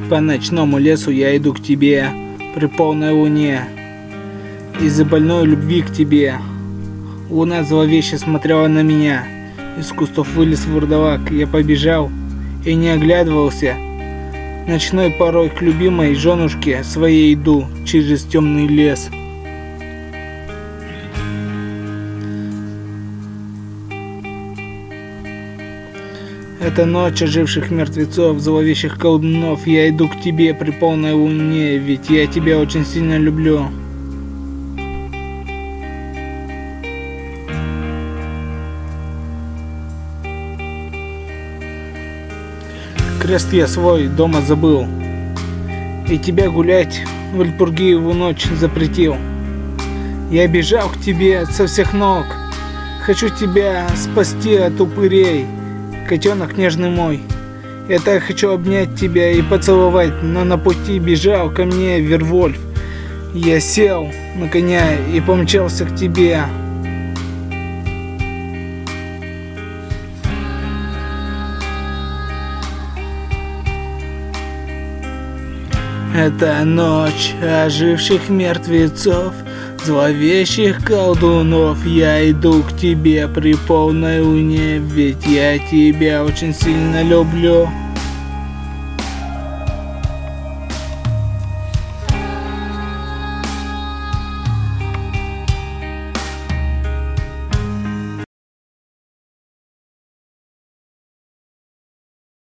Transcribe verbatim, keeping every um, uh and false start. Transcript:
По ночному лесу я иду к тебе при полной луне. Из-за больной любви к тебе луна зловеще смотрела на меня. Из кустов вылез вурдалак, я побежал и не оглядывался. Ночной порой к любимой женушке своей иду через темный лес. Это ночь оживших мертвецов, зловещих колдунов. Я иду к тебе при полной луне, ведь я тебя очень сильно люблю. Крест я свой дома забыл, и тебя гулять в Вальпургиеву ночь запретил. Я бежал к тебе со всех ног, хочу тебя спасти от упырей. Котенок нежный мой, я так хочу обнять тебя и поцеловать, но на пути бежал ко мне Вервольф. Я сел на коня и помчался к тебе. Это ночь оживших мертвецов, зловещих колдунов. Я иду к тебе при полной луне, ведь я тебя очень сильно люблю.